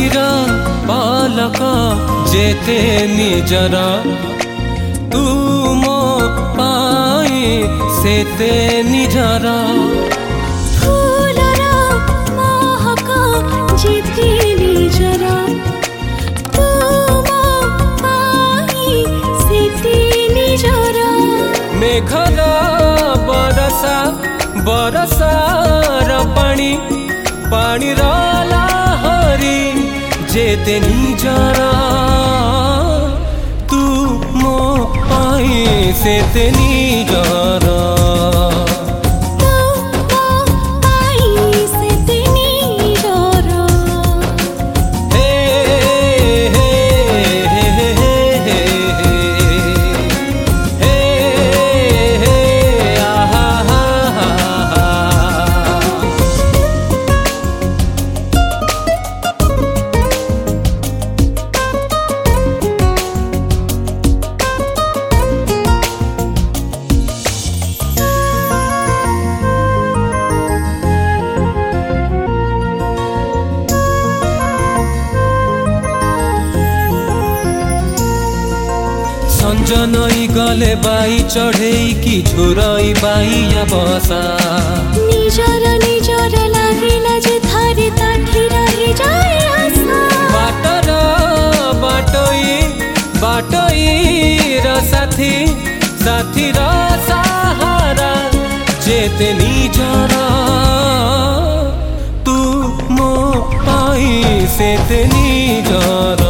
आखिर पलक जेते निजर तू मो पाई सेते निजर फूलर महक जेते निजर तू मो पाई सेते निजर मेघर बरसा बरसार पानी पानी लहरी जेते निजर तू मो पाई सेते निजर संजनई गले बाई चढ़ई की झुरई बाई बसा निजर निजर लागिला जे थारे ताठी रही जाए आशा बाटर बाटई बाटई र साथी साथी र सहारा जेते निजर तू मो पाई सेते निजर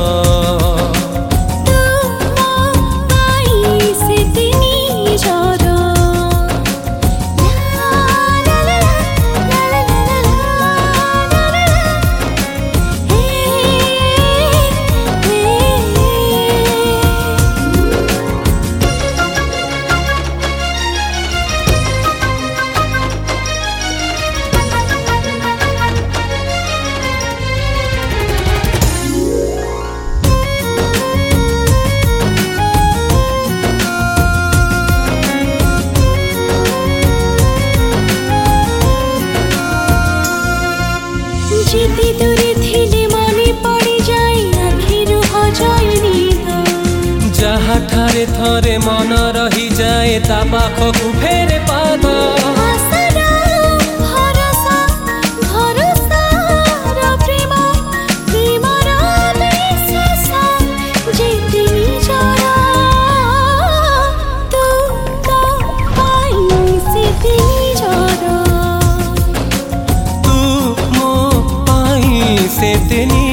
जेते दूरे थिले मने पड़ी जाए आखिरु हजाए निद जहाँ ठारे थरे मन रही जाए ता पाखकु फेरे पाद आशा भरोसा भरोसा र प्रेम प्रेम र विश्वास जेते निजर तू मो पाई सेते निजर सेते